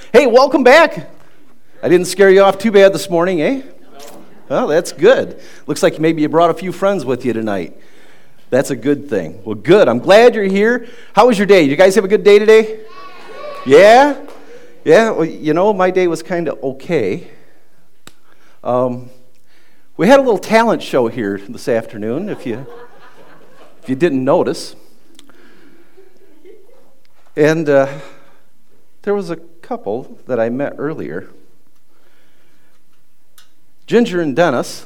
Hey, welcome back. I didn't scare you off too bad this morning, eh? Well, that's good. Looks like maybe you brought a few friends with you tonight. That's a good thing. Well, good. I'm glad you're here. How was your day? You guys have a good day today? Yeah? Yeah, well, my day was kind of okay. We had a little talent show here this afternoon, if you didn't notice. And there was a couple that I met earlier. Ginger and Dennis.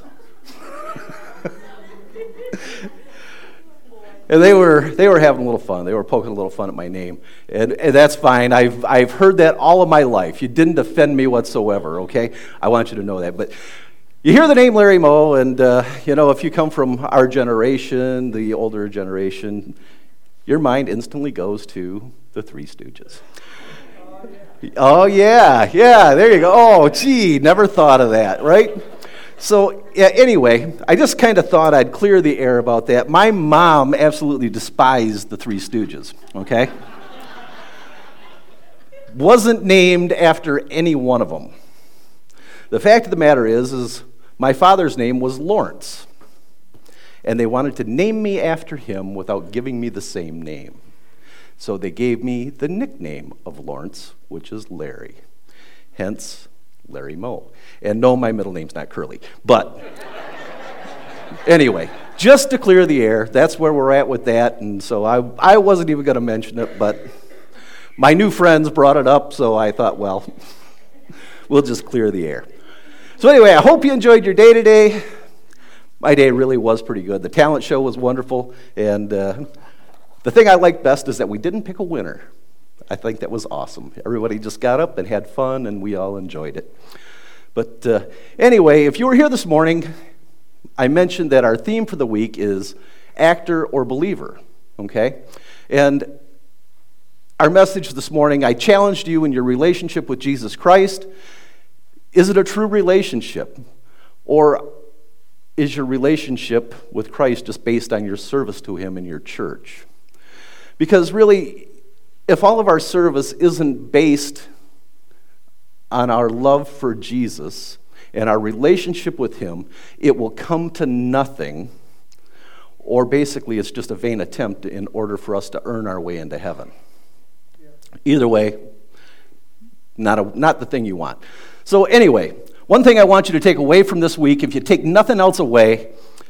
And they were having a little fun. They were poking a little fun at my name. And that's fine. I've heard that all of my life. You didn't offend me whatsoever, okay? I want you to know that. But you hear the name Larry Moe, and if you come from our generation, the older generation, your mind instantly goes to the Three Stooges. Oh, yeah, there you go. Oh, gee, never thought of that, right? So, yeah, anyway, I just kind of thought I'd clear the air about that. My mom absolutely despised the Three Stooges, okay? Wasn't named after any one of them. The fact of the matter is my father's name was Lawrence, and they wanted to name me after him without giving me the same name. So they gave me the nickname of Lawrence, which is Larry, hence Larry Moe. And no, my middle name's not Curly. But anyway, just to clear the air, that's where we're at with that. And so I wasn't even going to mention it, but my new friends brought it up, so I thought, well, we'll just clear the air. So anyway, I hope you enjoyed your day today. My day really was pretty good. The talent show was wonderful, and the thing I liked best is that we didn't pick a winner. I think that was awesome. Everybody just got up and had fun, and we all enjoyed it. But anyway, if you were here this morning, I mentioned that our theme for the week is actor or believer, okay? And our message this morning, I challenged you in your relationship with Jesus Christ. Is it a true relationship? Or is your relationship with Christ just based on your service to Him in your church? Because really, if all of our service isn't based on our love for Jesus and our relationship with Him, it will come to nothing, or basically it's just a vain attempt in order for us to earn our way into heaven. Either way, not the thing you want. So anyway, one thing I want you to take away from this week, if you take nothing else away,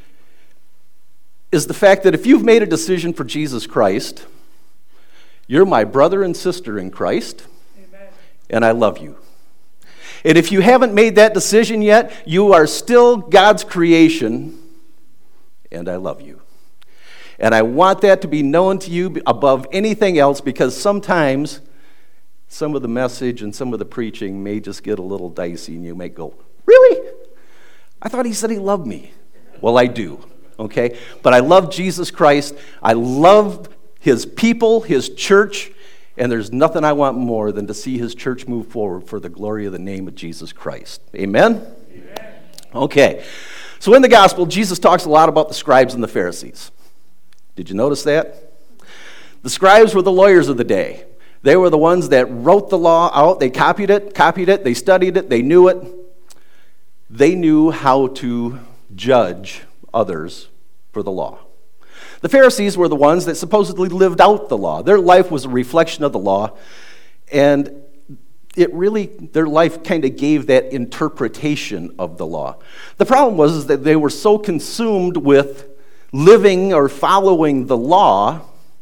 is the fact that if you've made a decision for Jesus Christ, you're my brother and sister in Christ, Amen. And I love you. And if you haven't made that decision yet, you are still God's creation, and I love you. And I want that to be known to you above anything else, because sometimes some of the message and some of the preaching may just get a little dicey, and you may go, really? I thought he said he loved me. Well, I do, okay? But I love Jesus Christ. I love His people, His church, and there's nothing I want more than to see His church move forward for the glory of the name of Jesus Christ. Amen? Amen. Okay. So in the gospel, Jesus talks a lot about the scribes and the Pharisees. Did you notice that? The scribes were the lawyers of the day. They were the ones that wrote the law out. They copied it, they studied it, they knew it. They knew how to judge others for the law. The Pharisees were the ones that supposedly lived out the law. Their life was a reflection of the law, and their life kind of gave that interpretation of the law. The problem was that they were so consumed with living or following the law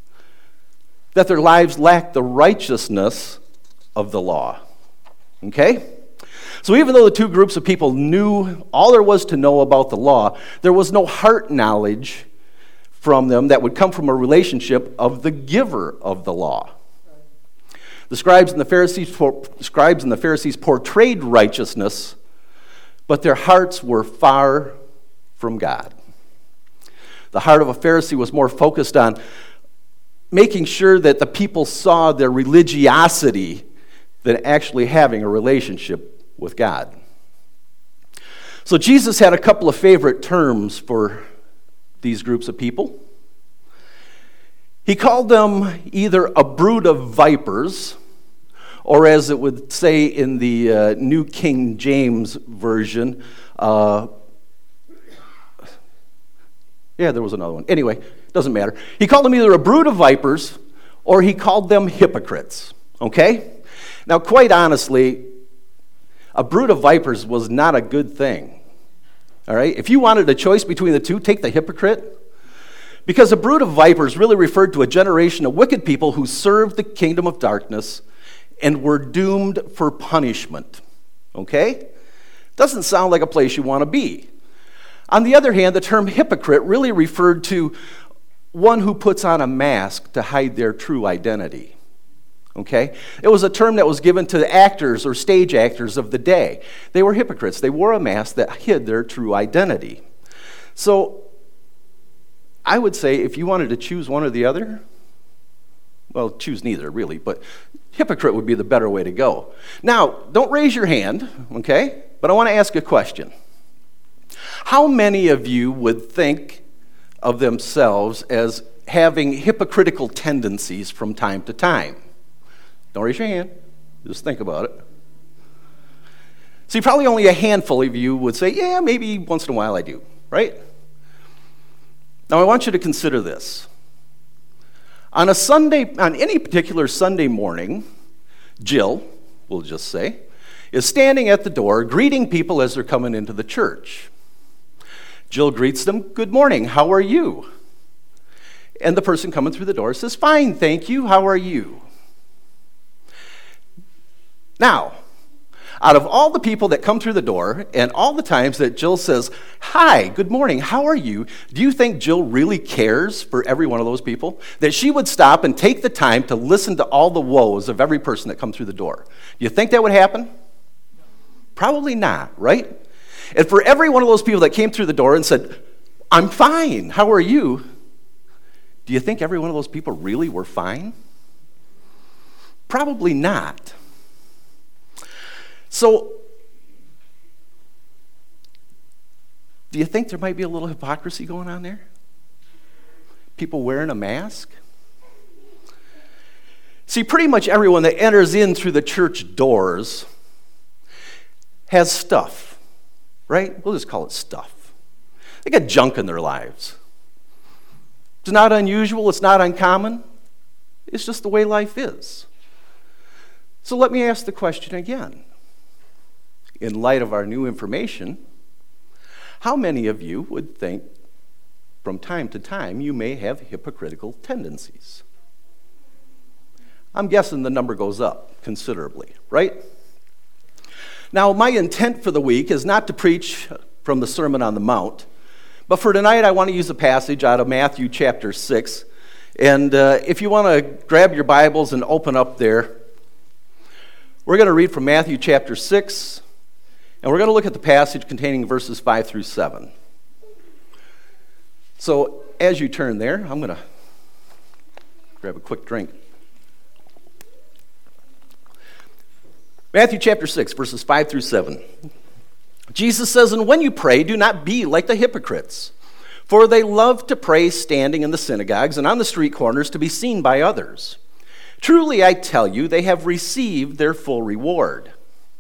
that their lives lacked the righteousness of the law. Okay? So even though the two groups of people knew all there was to know about the law, there was no heart knowledge from them that would come from a relationship of the giver of the law. The scribes and the Pharisees portrayed righteousness, but their hearts were far from God. The heart of a Pharisee was more focused on making sure that the people saw their religiosity than actually having a relationship with God. So Jesus had a couple of favorite terms for these groups of people. He called them either a brood of vipers or as it would say in the New King James Version, there was another one. Anyway, doesn't matter. He called them either a brood of vipers or he called them hypocrites, okay? Now, quite honestly, a brood of vipers was not a good thing, all right? If you wanted a choice between the two, take the hypocrite, because a brood of vipers really referred to a generation of wicked people who served the kingdom of darkness and were doomed for punishment, okay? Doesn't sound like a place you want to be. On the other hand, the term hypocrite really referred to one who puts on a mask to hide their true identity. Okay? It was a term that was given to actors or stage actors of the day. They were hypocrites. They wore a mask that hid their true identity. So, I would say if you wanted to choose one or the other, well, choose neither, really, but hypocrite would be the better way to go. Now, don't raise your hand, okay? But I want to ask a question. How many of you would think of themselves as having hypocritical tendencies from time to time? Don't raise your hand. Just think about it. See, probably only a handful of you would say, yeah, maybe once in a while I do, right? Now, I want you to consider this. On any particular Sunday morning, Jill, we'll just say, is standing at the door greeting people as they're coming into the church. Jill greets them, "Good morning, how are you?" And the person coming through the door says, "Fine, thank you, how are you?" Now, out of all the people that come through the door and all the times that Jill says, "Hi, good morning, how are you?" do you think Jill really cares for every one of those people? That she would stop and take the time to listen to all the woes of every person that come through the door? Do you think that would happen? Probably not, right? And for every one of those people that came through the door and said, "I'm fine, how are you?" do you think every one of those people really were fine? Probably not. So, do you think there might be a little hypocrisy going on there? People wearing a mask? See, pretty much everyone that enters in through the church doors has stuff, right? We'll just call it stuff. They got junk in their lives. It's not unusual, it's not uncommon. It's just the way life is. So let me ask the question again. In light of our new information, how many of you would think from time to time you may have hypocritical tendencies? I'm guessing the number goes up considerably, right? Now, my intent for the week is not to preach from the Sermon on the Mount, but for tonight I want to use a passage out of Matthew chapter 6. And if you want to grab your Bibles and open up there, we're going to read from Matthew chapter 6, and we're going to look at the passage containing verses 5 through 7. So as you turn there, I'm going to grab a quick drink. Matthew chapter 6, verses 5 through 7. Jesus says, "And when you pray, do not be like the hypocrites, for they love to pray standing in the synagogues and on the street corners to be seen by others. Truly, I tell you, they have received their full reward.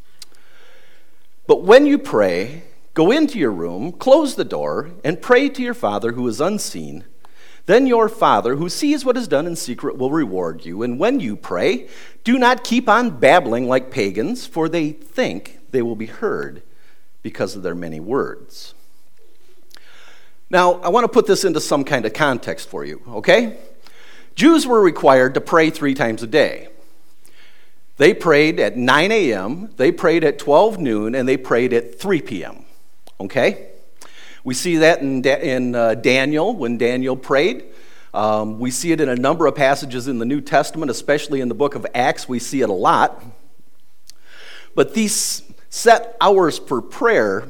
But when you pray, go into your room, close the door, and pray to your Father who is unseen. Then your Father who sees what is done in secret will reward you. And when you pray, do not keep on babbling like pagans, for they think they will be heard because of their many words." Now, I want to put this into some kind of context for you, okay? Jews were required to pray 3 times a day. They prayed at 9 a.m., they prayed at 12 noon, and they prayed at 3 p.m., okay? We see that in Daniel, when Daniel prayed. We see it in a number of passages in the New Testament, especially in the book of Acts. We see it a lot. But these set hours for prayer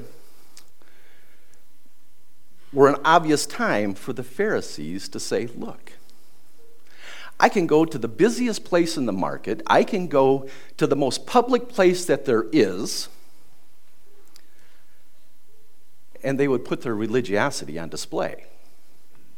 were an obvious time for the Pharisees to say, look, I can go to the busiest place in the market, I can go to the most public place that there is, and they would put their religiosity on display.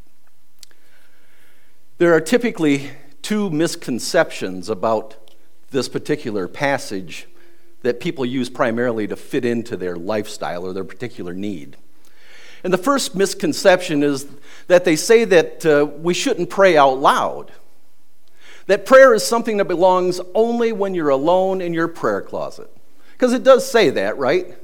There are typically 2 misconceptions about this particular passage that people use primarily to fit into their lifestyle or their particular need. And the first misconception is that they say that we shouldn't pray out loud. That prayer is something that belongs only when you're alone in your prayer closet. Because it does say that, right?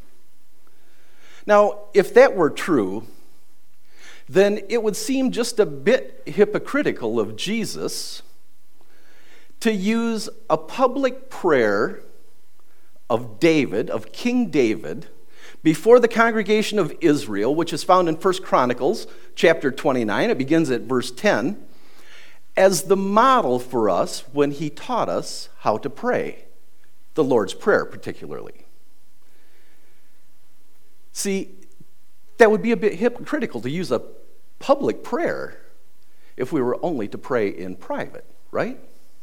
Now, if that were true, then it would seem just a bit hypocritical of Jesus to use a public prayer of David, of King David, before the congregation of Israel, which is found in 1 Chronicles chapter 29, it begins at verse 10, as the model for us when he taught us how to pray, the Lord's Prayer particularly. See, that would be a bit hypocritical to use a public prayer if we were only to pray in private, right?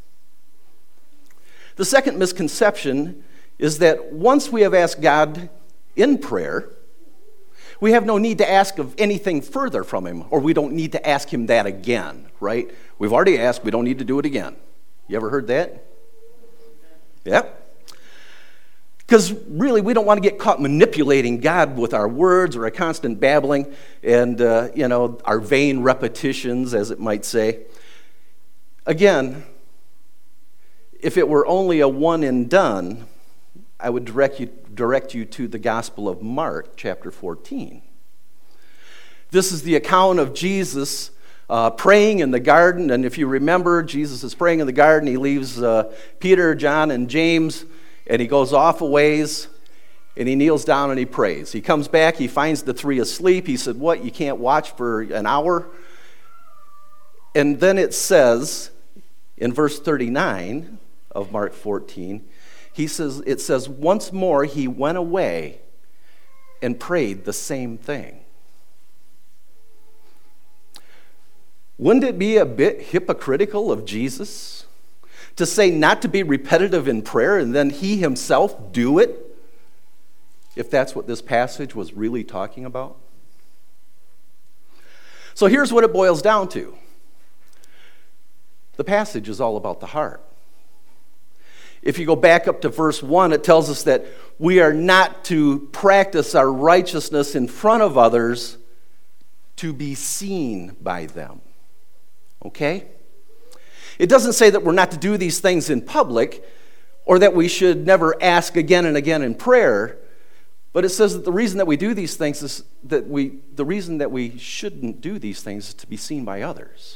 The second misconception is that once we have asked God in prayer, we have no need to ask of anything further from him, or we don't need to ask him that again, right? We've already asked, we don't need to do it again. You ever heard that? Yeah. Because really, we don't want to get caught manipulating God with our words or a constant babbling and, our vain repetitions, as it might say. Again, if it were only a one and done, I would direct you to the Gospel of Mark, chapter 14. This is the account of Jesus praying in the garden, and if you remember, Jesus is praying in the garden. He leaves Peter, John, and James, and he goes off a ways, and he kneels down and he prays. He comes back, he finds the three asleep. He said, "What, you can't watch for an hour?" And then it says, in verse 39 of Mark 14, it says, once more he went away and prayed the same thing. Wouldn't it be a bit hypocritical of Jesus to say not to be repetitive in prayer and then he himself do it, if that's what this passage was really talking about? So here's what it boils down to. The passage is all about the heart. If you go back up to verse 1, it tells us that we are not to practice our righteousness in front of others to be seen by them. Okay? It doesn't say that we're not to do these things in public or that we should never ask again and again in prayer, but it says that the reason that we do these things is the reason that we shouldn't do these things is to be seen by others.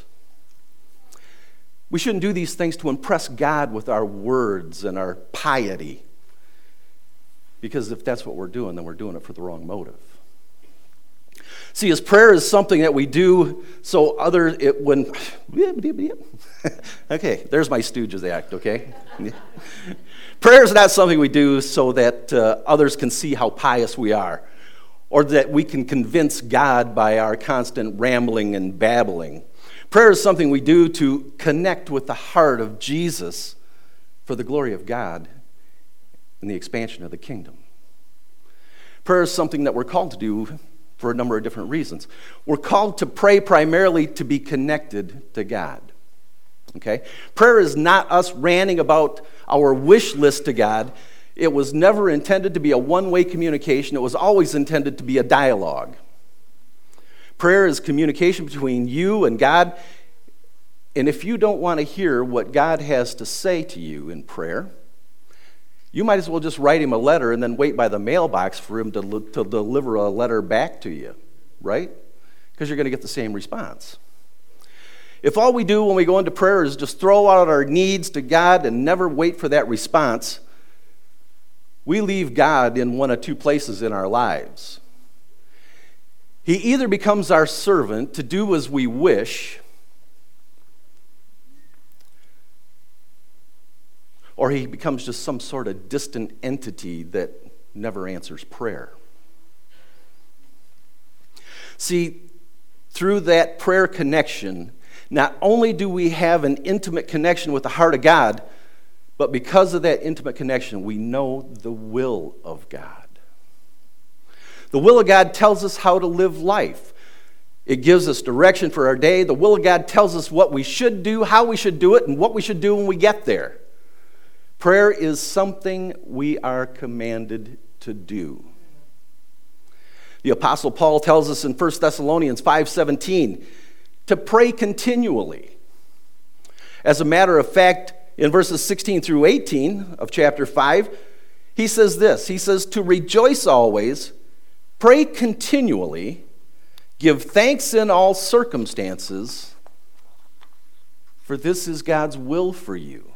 We shouldn't do these things to impress God with our words and our piety. Because if that's what we're doing, then we're doing it for the wrong motive. See, as prayer is something that we do so okay, there's my Stooges act, okay? Prayer is not something we do so that others can see how pious we are, or that we can convince God by our constant rambling and babbling. Prayer is something we do to connect with the heart of Jesus for the glory of God and the expansion of the kingdom. Prayer is something that we're called to do for a number of different reasons. We're called to pray primarily to be connected to God. Okay? Prayer is not us ranting about our wish list to God. It was never intended to be a one-way communication. It was always intended to be a dialogue. Prayer is communication between you and God. And if you don't want to hear what God has to say to you in prayer, you might as well just write him a letter and then wait by the mailbox for him to deliver a letter back to you, right? Because you're going to get the same response. If all we do when we go into prayer is just throw out our needs to God and never wait for that response, we leave God in one of two places in our lives. He either becomes our servant to do as we wish, or he becomes just some sort of distant entity that never answers prayer. See, through that prayer connection, not only do we have an intimate connection with the heart of God, but because of that intimate connection, we know the will of God. The will of God tells us how to live life. It gives us direction for our day. The will of God tells us what we should do, how we should do it, and what we should do when we get there. Prayer is something we are commanded to do. The Apostle Paul tells us in 1 Thessalonians 5:17 to pray continually. As a matter of fact, in verses 16 through 18 of chapter 5, he says this. He says, to rejoice always, pray continually, give thanks in all circumstances, for this is God's will for you.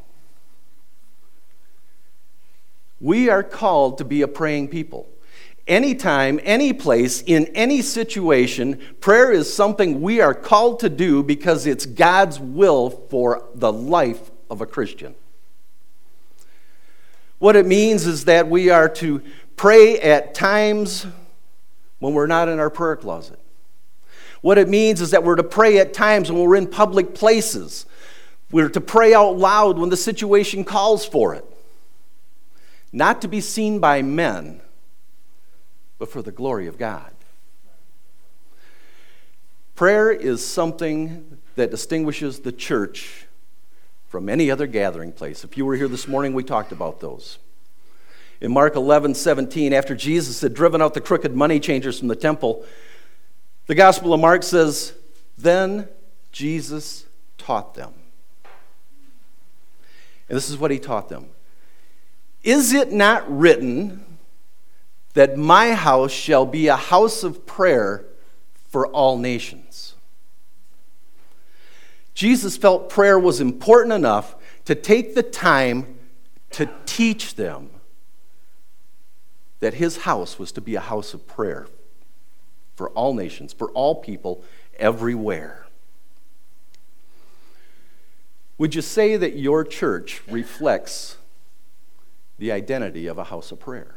We are called to be a praying people. Anytime, any place, in any situation, prayer is something we are called to do because it's God's will for the life of a Christian. What it means is that we are to pray at times when we're not in our prayer closet. What it means is that we're to pray at times when we're in public places. We're to pray out loud when the situation calls for it. Not to be seen by men, but for the glory of God. Prayer is something that distinguishes the church from any other gathering place. If you were here this morning, we talked about those. In Mark 11:17, after Jesus had driven out the crooked money changers from the temple, the Gospel of Mark says, then Jesus taught them. And this is what he taught them. Is it not written that my house shall be a house of prayer for all nations? Jesus felt prayer was important enough to take the time to teach them that his house was to be a house of prayer for all nations, for all people, everywhere. Would you say that your church reflects the identity of a house of prayer?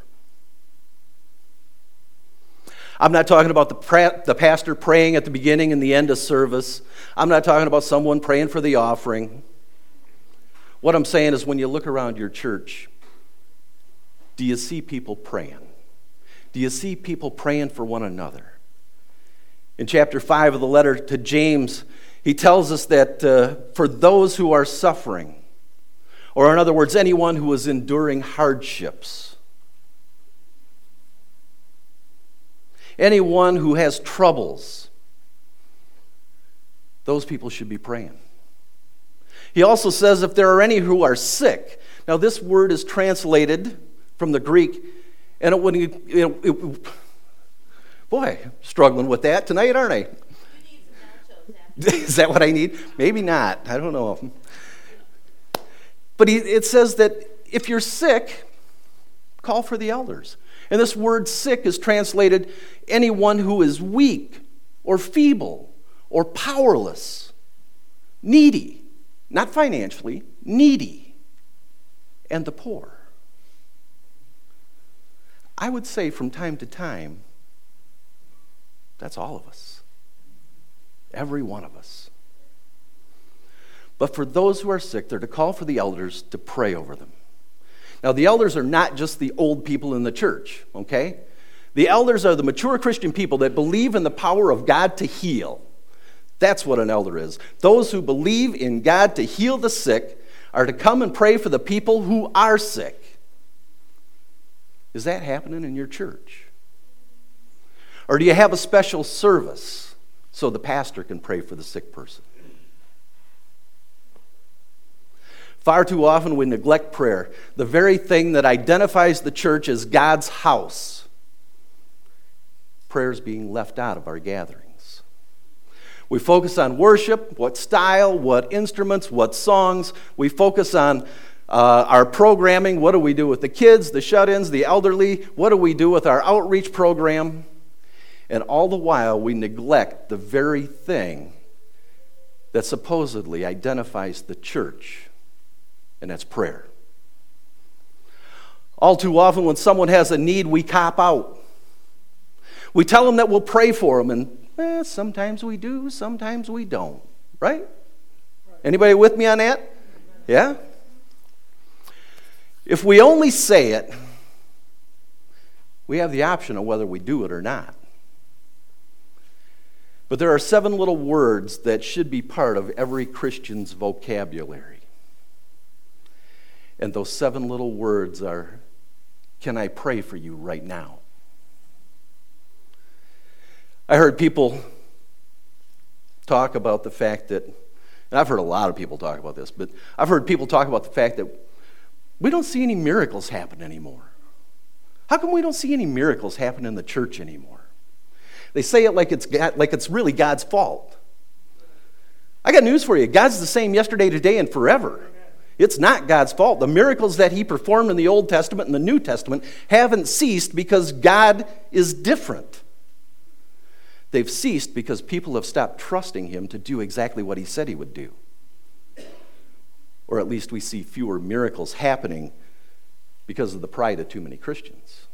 I'm not talking about the pastor praying at the beginning and the end of service. I'm not talking about someone praying for the offering. What I'm saying is when you look around your church, do you see people praying? Do you see people praying for one another? In chapter 5 of the letter to James, he tells us that for those who are suffering, or in other words, anyone who is enduring hardships, anyone who has troubles, those people should be praying. He also says if there are any who are sick. Now this word is translated from the Greek, and boy, struggling with that tonight, aren't I? You need some nachos after. Is that what I need? Maybe not. I don't know. But it says that if you're sick, call for the elders. And this word sick is translated anyone who is weak or feeble or powerless, needy, not financially, needy, and the poor. I would say from time to time, that's all of us. Every one of us. But for those who are sick, they're to call for the elders to pray over them. Now, the elders are not just the old people in the church, okay? The elders are the mature Christian people that believe in the power of God to heal. That's what an elder is. Those who believe in God to heal the sick are to come and pray for the people who are sick. Is that happening in your church? Or do you have a special service so the pastor can pray for the sick person? Far too often we neglect prayer, the very thing that identifies the church as God's house. Prayer is being left out of our gatherings. We focus on worship, what style, what instruments, what songs. We focus on our programming. What do we do with the kids, the shut-ins, the elderly? What do we do with our outreach program? And all the while we neglect the very thing that supposedly identifies the church. And that's prayer. All too often when someone has a need, we cop out. We tell them that we'll pray for them, and sometimes we do, sometimes we don't. Right? Anybody with me on that? Yeah? If we only say it, we have the option of whether we do it or not. But there are 7 little words that should be part of every Christian's vocabulary. And those 7 little words are, can I pray for you right now? I heard people talk about the fact that, and I've heard a lot of people talk about this, but I've heard people talk about the fact that we don't see any miracles happen anymore. How come we don't see any miracles happen in the church anymore? They say it like it's really God's fault. I got news for you. God's the same yesterday, today, and forever. It's not God's fault. The miracles that he performed in the Old Testament and the New Testament haven't ceased because God is different. They've ceased because people have stopped trusting him to do exactly what he said he would do. Or at least we see fewer miracles happening because of the pride of too many Christians.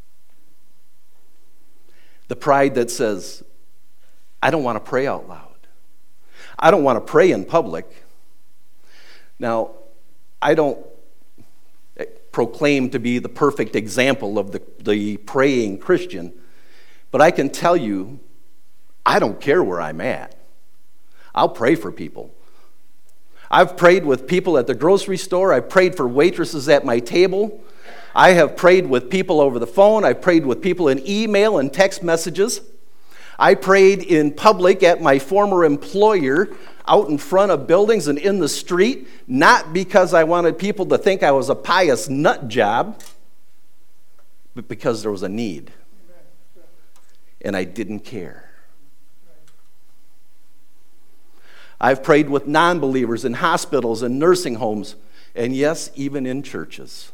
The pride that says, I don't want to pray out loud. I don't want to pray in public. Now, I don't proclaim to be the perfect example of the praying Christian, but I can tell you, I don't care where I'm at. I'll pray for people. I've prayed with people at the grocery store. I've prayed for waitresses at my table. I have prayed with people over the phone. I've prayed with people in email and text messages. I prayed in public at my former employer, out in front of buildings and in the street, not because I wanted people to think I was a pious nut job, but because there was a need. And I didn't care. I've prayed with non-believers in hospitals and nursing homes, and yes, even in churches.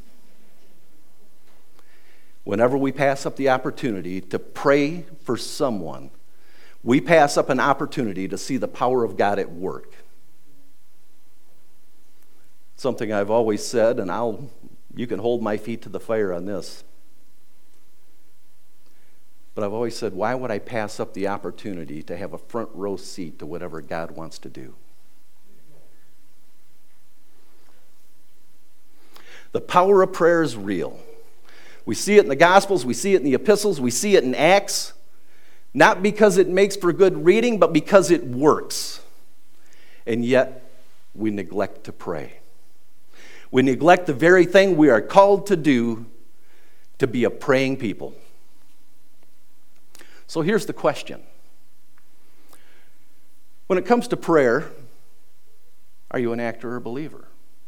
Whenever we pass up the opportunity to pray for someone, we pass up an opportunity to see the power of God at work. Something I've always said, and you can hold my feet to the fire on this. But I've always said, why would I pass up the opportunity to have a front row seat to whatever God wants to do? The power of prayer is real. We see it in the Gospels, we see it in the epistles, we see it in Acts, not because it makes for good reading, but because it works. And yet, we neglect to pray. We neglect the very thing we are called to do, to be a praying people. So here's the question. When it comes to prayer, are you an actor or a believer?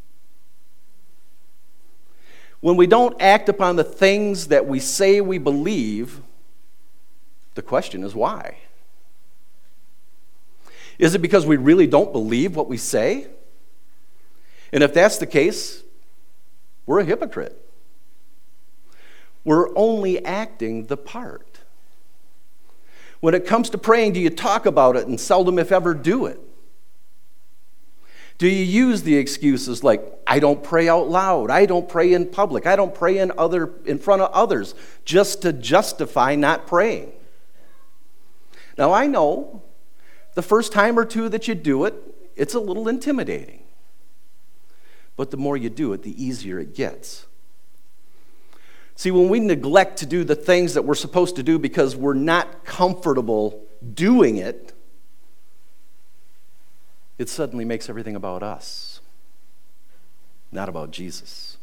When we don't act upon the things that we say we believe, the question is why? Is it because we really don't believe what we say? And if that's the case, we're a hypocrite. We're only acting the part. When it comes to praying, do you talk about it and seldom, if ever, do it? Do you use the excuses like, I don't pray out loud, I don't pray in public, I don't pray in front of others, just to justify not praying? Now, I know the first time or two that you do it, it's a little intimidating. But the more you do it, the easier it gets. See, when we neglect to do the things that we're supposed to do because we're not comfortable doing it, it suddenly makes everything about us, not about Jesus.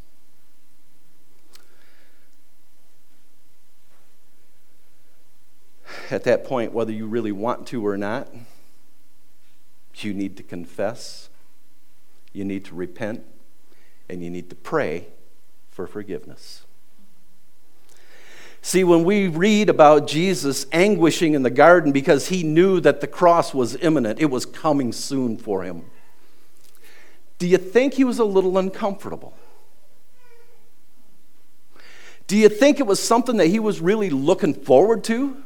At that point, whether you really want to or not, you need to confess, you need to repent, and you need to pray for forgiveness. See, when we read about Jesus anguishing in the garden because he knew that the cross was imminent, it was coming soon for him, do you think he was a little uncomfortable? Do you think it was something that he was really looking forward to?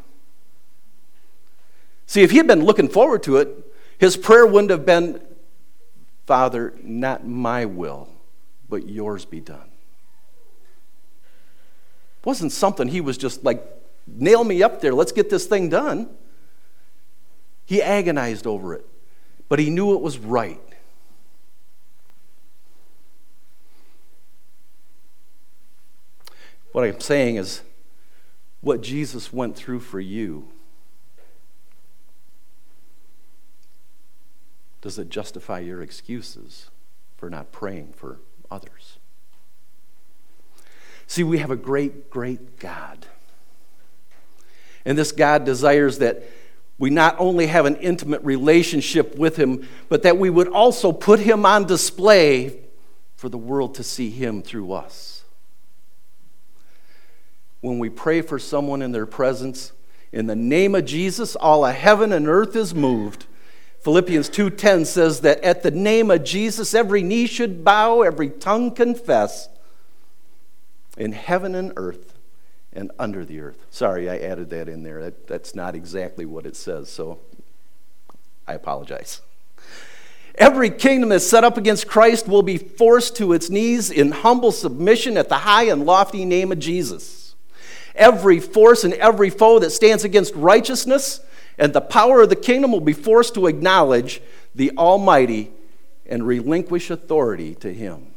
See, if he had been looking forward to it, his prayer wouldn't have been, Father, not my will, but yours be done. It wasn't something he was just like, nail me up there, let's get this thing done. He agonized over it, but he knew it was right. What I'm saying is, what Jesus went through for you, does it justify your excuses for not praying for others. See, we have a great, great God. And this God desires that we not only have an intimate relationship with him, but that we would also put him on display for the world to see him through us. When we pray for someone in their presence, in the name of Jesus, all of heaven and earth is moved. Philippians 2:10 says that at the name of Jesus, every knee should bow, every tongue confess, in heaven and earth and under the earth. Sorry, I added that in there. That's not exactly what it says, so I apologize. Every kingdom that's set up against Christ will be forced to its knees in humble submission at the high and lofty name of Jesus. Every force and every foe that stands against righteousness and the power of the kingdom will be forced to acknowledge the Almighty and relinquish authority to him.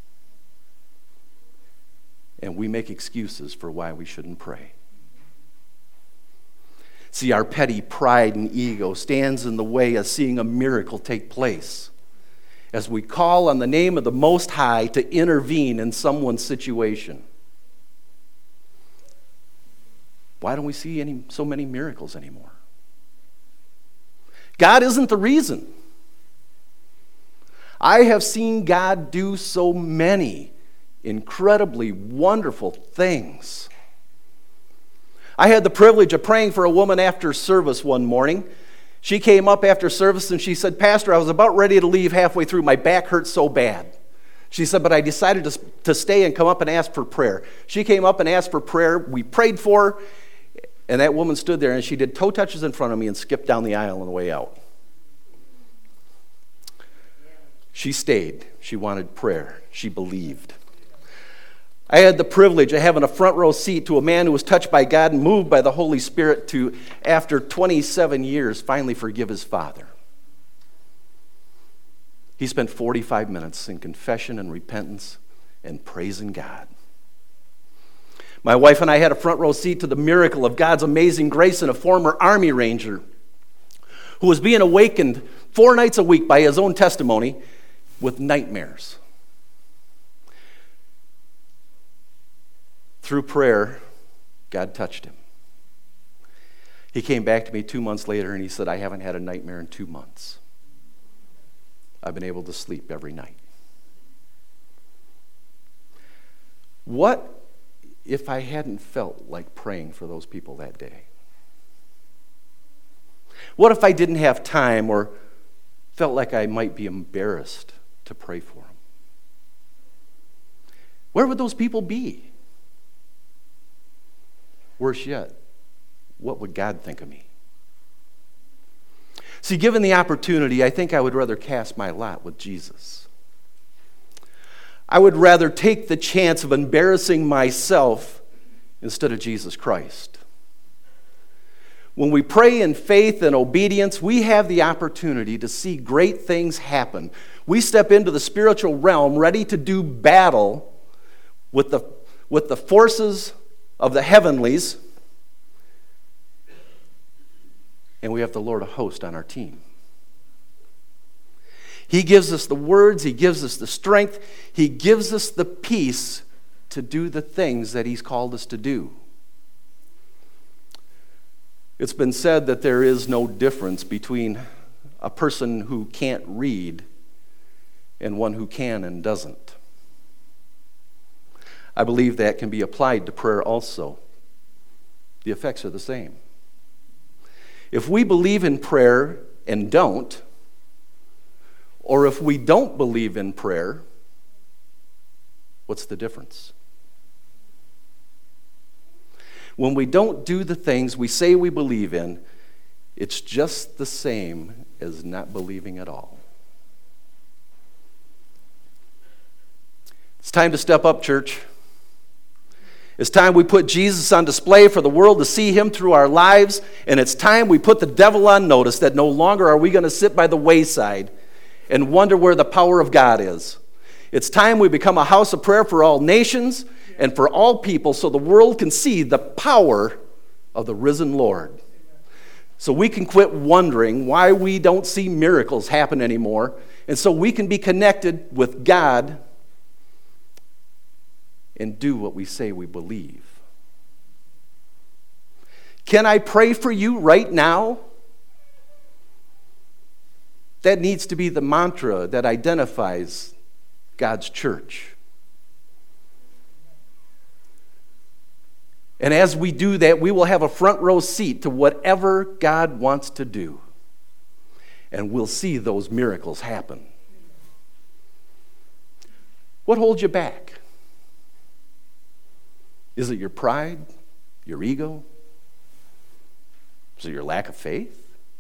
And we make excuses for why we shouldn't pray. See, our petty pride and ego stands in the way of seeing a miracle take place as we call on the name of the Most High to intervene in someone's situation. Why don't we see so many miracles anymore? God isn't the reason. I have seen God do so many incredibly wonderful things. I had the privilege of praying for a woman after service one morning. She came up after service and she said, "Pastor, I was about ready to leave halfway through. My back hurt so bad." She said, "But I decided to stay and come up and ask for prayer." She came up and asked for prayer. We prayed for her, and that woman stood there and she did toe touches in front of me and skipped down the aisle on the way out. She stayed. She wanted prayer. She believed. I had the privilege of having a front row seat to a man who was touched by God and moved by the Holy Spirit to, after 27 years, finally forgive his father. He spent 45 minutes in confession and repentance and praising God. My wife and I had a front row seat to the miracle of God's amazing grace in a former Army Ranger who was being awakened 4 nights a week by his own testimony with nightmares. Through prayer, God touched him. He came back to me 2 months later and he said, "I haven't had a nightmare in 2 months. I've been able to sleep every night." What if I hadn't felt like praying for those people that day? What if I didn't have time or felt like I might be embarrassed to pray for them? Where would those people be? Worse yet, what would God think of me? See, given the opportunity, I think I would rather cast my lot with Jesus. I would rather take the chance of embarrassing myself instead of Jesus Christ. When we pray in faith and obedience, we have the opportunity to see great things happen. We step into the spiritual realm ready to do battle with the forces of the heavenlies, and we have the Lord of hosts on our team. He gives us the words, he gives us the strength, he gives us the peace to do the things that he's called us to do. It's been said that there is no difference between a person who can't read and one who can and doesn't. I believe that can be applied to prayer also. The effects are the same. If we believe in prayer and don't, or if we don't believe in prayer, what's the difference? When we don't do the things we say we believe in, it's just the same as not believing at all. It's time to step up, church. It's time we put Jesus on display for the world to see him through our lives, and it's time we put the devil on notice that no longer are we going to sit by the wayside and wonder where the power of God is. It's time we become a house of prayer for all nations and for all people so the world can see the power of the risen Lord. So we can quit wondering why we don't see miracles happen anymore, and so we can be connected with God and do what we say we believe. Can I pray for you right now? That needs to be the mantra that identifies God's church. And as we do that, we will have a front row seat to whatever God wants to do. And we'll see those miracles happen. What holds you back? Is it your pride? Your ego? Is it your lack of faith?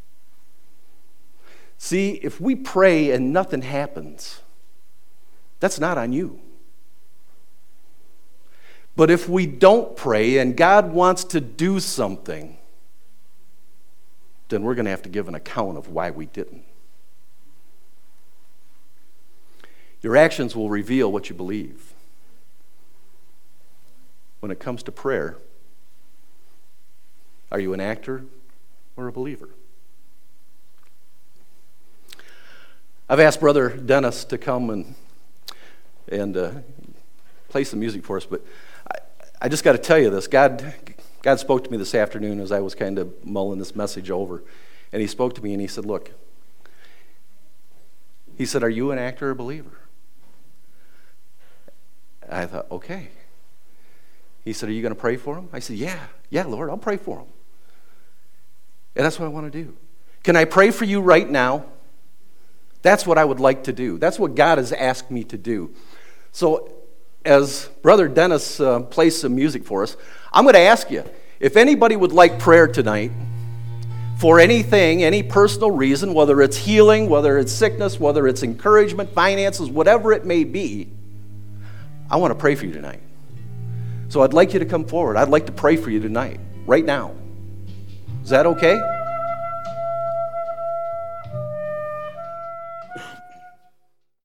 See, if we pray and nothing happens, that's not on you. But if we don't pray and God wants to do something, then we're going to have to give an account of why we didn't. Your actions will reveal what you believe. When it comes to prayer, are you an actor or a believer? I've asked Brother Dennis to come and play some music for us, but I just got to tell you this. God spoke to me this afternoon as I was kind of mulling this message over, and he spoke to me and he said, look, he said, are you an actor or a believer? I thought, okay. He said, are you going to pray for him? I said, yeah, Lord, I'll pray for him. And that's what I want to do. Can I pray for you right now? That's what I would like to do. That's what God has asked me to do. So as Brother Dennis plays some music for us, I'm going to ask you, if anybody would like prayer tonight for anything, any personal reason, whether it's healing, whether it's sickness, whether it's encouragement, finances, whatever it may be, I want to pray for you tonight. So I'd like you to come forward. I'd like to pray for you tonight, right now. Is that okay?